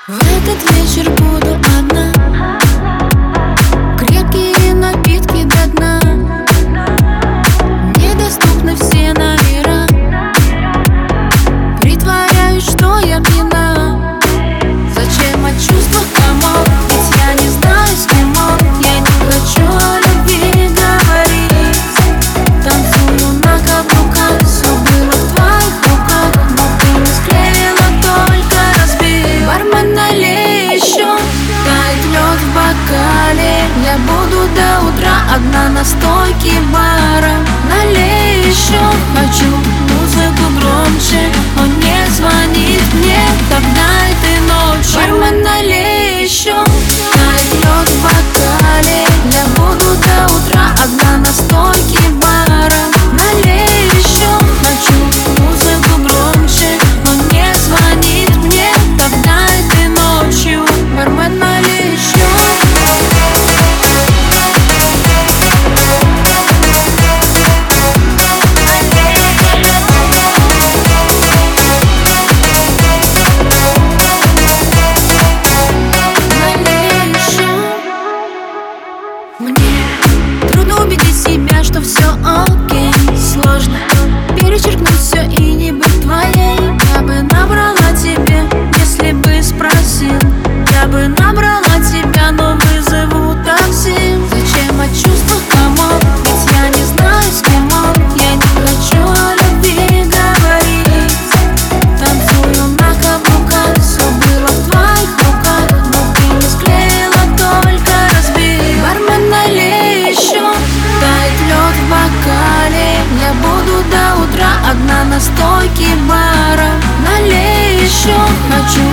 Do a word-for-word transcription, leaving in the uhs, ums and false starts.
В этот вечер буду одна. Крепкие напитки до дна. Недоступны все номера. Притворяюсь, что я пьяна. Зачем о чувствах комок? Ведь я не знаю, с кем он. Я не хочу о любви говорить. Танцую на каблуках. Все было в твоих руках, но ты не склеила, только разбил. Бармен, налей еще. Тает лед в бокале. Я буду до утра одна на стойке бара. Налей еще. Хочу музыку громче. Он не звонит мне, тогда этой ночью. Бармен, налей еще. Тает лед в бокале. Я буду до утра одна на стойке бара. Налей еще. Хочу музыку громче. Он не звонит мне, тогда этой ночью. Бармен, налей еще. Мне трудно убедить себя, что все окей. Сложно перечеркнуть все и не быть твоей. Я бы набрала тебе, если бы спросил. Я бы набрала тебя, но вызову такси. Зачем о чувствах комок? Ведь я не знаю, с кем он. Я не хочу о любви говорить. Танцую на каблуках. Все было в твоих руках, но ты не склеила, только разбил. Бармен, налей еще. Тает лед в бокале. Я буду до утра одна на стойке бара. Налей еще. Хочу